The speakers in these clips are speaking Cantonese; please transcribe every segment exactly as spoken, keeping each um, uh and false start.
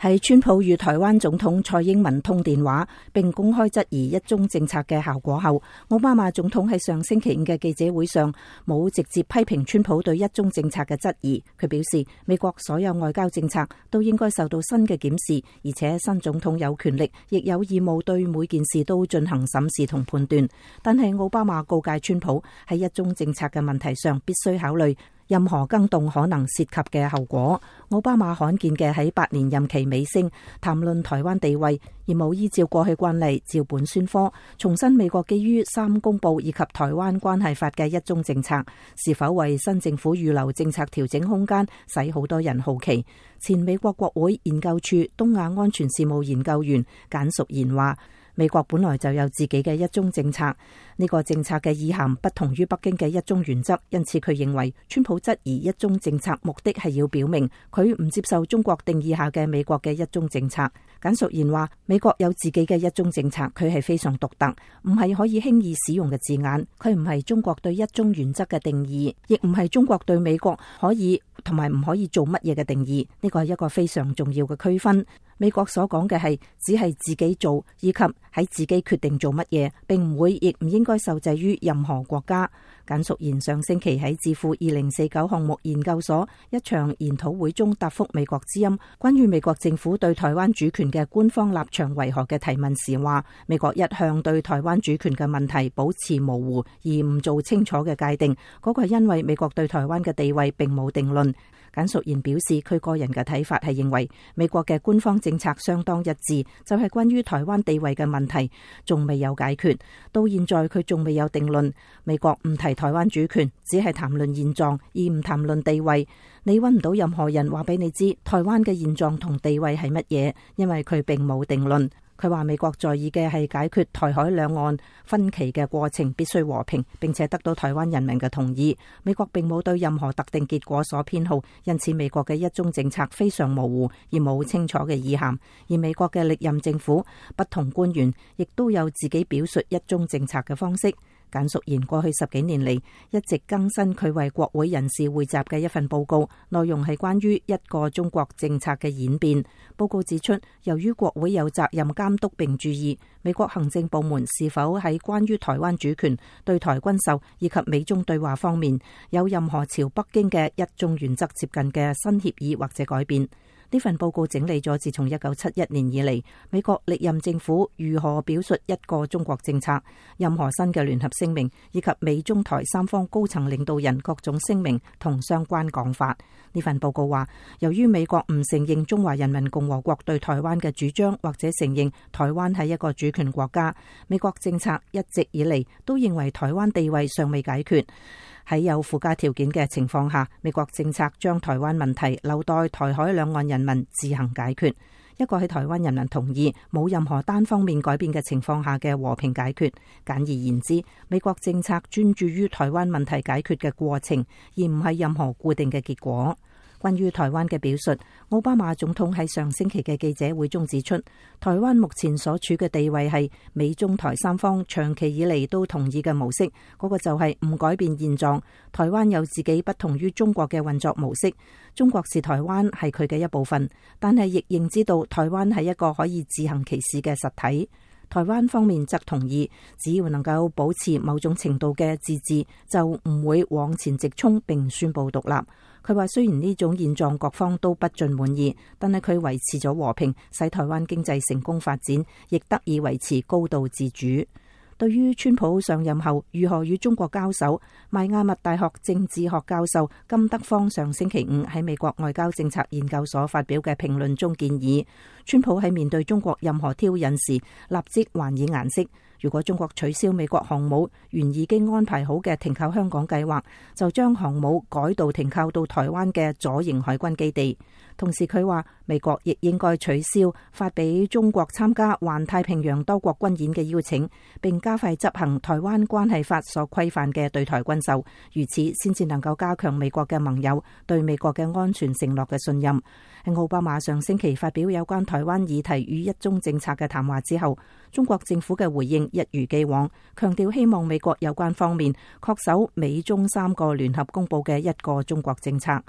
喺川普與台灣總統蔡英文通電話並公開質疑一中政策嘅效果後，奧巴馬總統喺上星期五嘅記者會上冇直接批評川普對一中政策嘅質疑。佢表示，美國所有外交政策都應該受到新嘅檢視，而且新總統有權力亦有義務對每件事都進行審視同判斷。但係奧巴馬告誡川普喺一中政策嘅問題上必須考慮任何更動可能涉及嘅後果。奧巴馬罕見嘅喺八年任期尾聲談論台灣地位，而冇依照過去慣例照本宣科，重申美國基於三公報以及台灣關係法嘅一中政策，是否為新政府預留政策調整空間，使好多人好奇。前美國國會研究處東亞安全事務研究員簡淑賢話，美國本來就有自己嘅一中政策，呢個政策嘅意涵不同於北京嘅一中原則，因此佢認為川普質疑一中政策目的係要表明佢唔接受中國定義下嘅美國嘅一中政策。簡淑賢話，美國有自己嘅一中政策，佢係非常獨特，唔係可以輕易使用嘅字眼，佢唔係中國對一中原則嘅定義，亦唔係中國對美國可以同埋唔可以做乜嘢嘅定義，呢個係一個非常重要嘅區分。美國所講嘅係只係自己做，以及喺自己決定做乜嘢，並唔會亦唔應該受制於任何國家。簡淑賢上星期喺智庫二零四九項目研究所一場研討會中答覆美國之音關於美國政府對台灣主權嘅官方立場為何嘅提問時話，美國一向對台灣主權嘅問題保持模糊而唔做清楚嘅界定，嗰個係因為美國對台灣嘅地位並冇定論。簡淑賢表示，佢個人嘅睇法係認為美國嘅官方政策相當一致，就係關於台灣地位嘅問題仲未有解決，到現在佢仲未有定論。美國唔提台灣主權，只係談論現狀而唔談論地位。你搵唔到任何人話俾你知台灣嘅現狀同地位係乜嘢，因為佢並冇定論。佢話美國在意嘅係解決台海兩岸分歧嘅過程必須和平，並且得到台灣人民嘅同意。美國並冇對任何特定結果所偏好，因此美國嘅一中政策非常模糊而冇清楚嘅意涵。而美國嘅歷任政府不同官員亦都有自己表述一中政策嘅方式。簡淑賢過去十幾年嚟一直更新佢為國會人士匯集嘅一份報告，內容係關於一個中國政策嘅演變。報告指出，由於國會有責任監督並注意美國行政部門是否喺關於台灣主權、對台軍售以及美中對話方面有任何朝北京嘅一中原則接近嘅新協議或者改變。呢份報告整理咗自從一九七一年以嚟美國歷任政府如何表述一個中國政策，任何新嘅聯合聲明以及美中台三方高層領導人各種聲明同相關講法。呢份報告話，由於美國唔承認中華人民共和國對台灣嘅主張，或者承認台灣係一個主權國家，美國政策一直以嚟都認為台灣地位尚未解決。喺有附加條件嘅情況下，美國政策將台灣問題留待台海兩岸人民自行解決，一個喺台灣人民同意、冇任何單方面改變嘅情況下嘅和平解決。簡而言之，美國政策專注於台灣問題解決嘅過程，而唔係任何固定嘅結果。關於台灣嘅表述，奧巴馬總統喺上星期嘅記者會中指出，台灣目前所處嘅地位係美中台三方長期以嚟都同意嘅模式，嗰個就係唔改變現狀。台灣有自己不同於中國嘅運作模式，中國視台灣係佢嘅一部分，但係亦認知到台灣係一個可以自行其事嘅實體。台灣方面則同意，只要能夠保持某種程度嘅自治，就唔會往前直衝並宣布獨立。佢話雖然呢種現狀各方都不盡滿意，但係佢維持咗和平，使台灣經濟成功發展，亦得以維持高度自主。對於川普上任後如何與中國交手，邁阿密大學政治學教授金德芳上星期五喺美國外交政策研究所發表嘅評論中建議，川普喺面對中國任何挑釁時立即還以顏色。如果中國取消美國航母原已經安排好嘅停靠香港計劃，就將航母改道停靠到台灣嘅左營海軍基地。同時佢話，美國亦應該取消發俾中國參加環太平洋多國軍演嘅邀請，並加快執行台灣關係法所規範嘅對台軍售，如此先至能夠加強美國嘅盟友對美國嘅安全承諾嘅信任。喺奧巴馬上星期發表有關台灣議題與一中政策嘅談話之後，中國政府嘅回應一如既往，強調希望美國有關方面恪守美中三個聯合公佈嘅一個中國政策。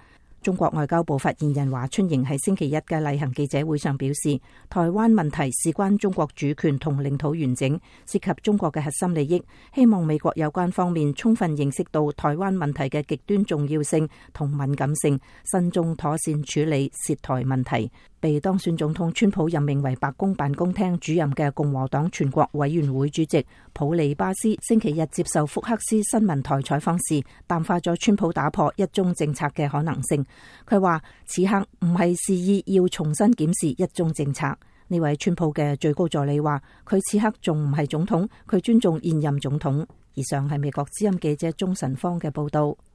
中國外交部發言人華春瑩喺星期一嘅例行記者會上表示，台灣問題事關中國主權同領土完整，涉及中國嘅核心利益，希望美國有關方面充分認識到台灣問題嘅極端重要性同敏感性，慎重妥善處理涉台問題。被當選總統川普任命為白宮辦公廳主任嘅共和黨全國委員會主席普利巴斯星期日接受福克斯新聞台採訪時，淡化咗川普打破一中政策嘅可能性。佢話此刻唔係示意要重新檢視一中政策。呢位川普嘅最高助理話，佢此刻仲唔係總統，佢尊重現任總統。以上係美國之音記者鍾晨芳嘅報道。